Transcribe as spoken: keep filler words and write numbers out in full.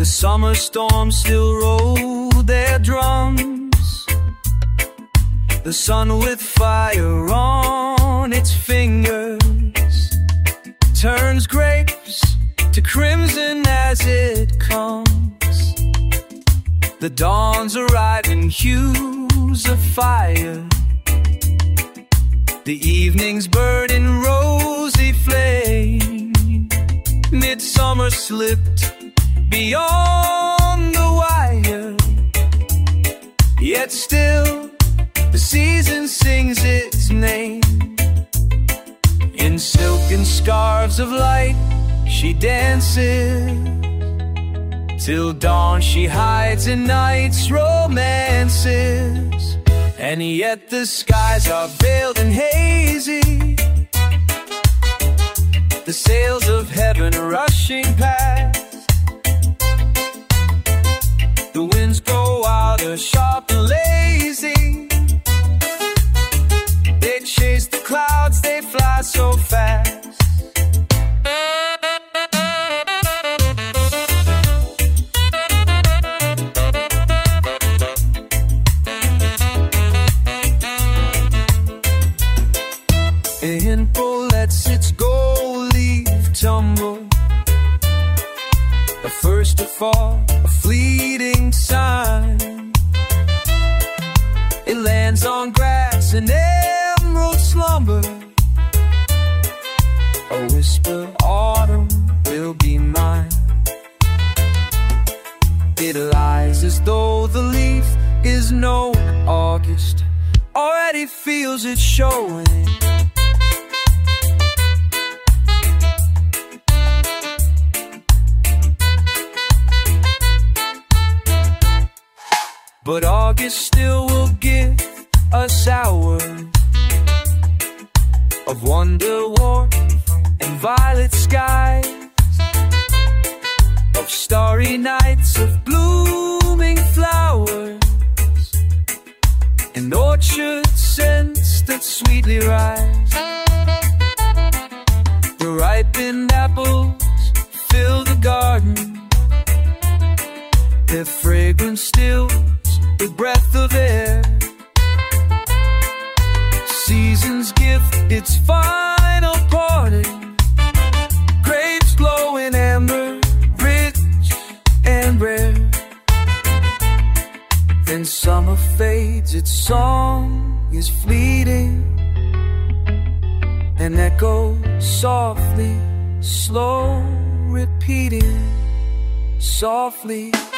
The summer storms still roll their drums. The sun with fire on its fingers turns grapes to crimson as it comes. The dawn's arriving hues of fire. The evening's burning rosy flame. Midsummer slipped beyond the wire, yet still the season sings its name. In silken scarves of light she dances, till dawn she hides in night's romances. And yet the skies are veiled and hazy, the sails of heaven rushing past. The winds grow wilder, sharp and lazy. They chase the clouds, they fly so fast. In lets its gold leaf tumble, a first to fall, a fleeting sign. It lands on grass in emerald slumber, a whisper, autumn will be mine. It lies as though the leaf is known. August already feels it showing. But August still will give us hours of wonder, warmth, and violet skies, of starry nights, of blooming flowers, and orchard scents that sweetly rise. The ripened apples fill the garden, their fragrance still the breath of air. Season's gift, its final parting. Grapes glowing amber, rich and rare. Then summer fades, its song is fleeting, and echoes softly, slow repeating, softly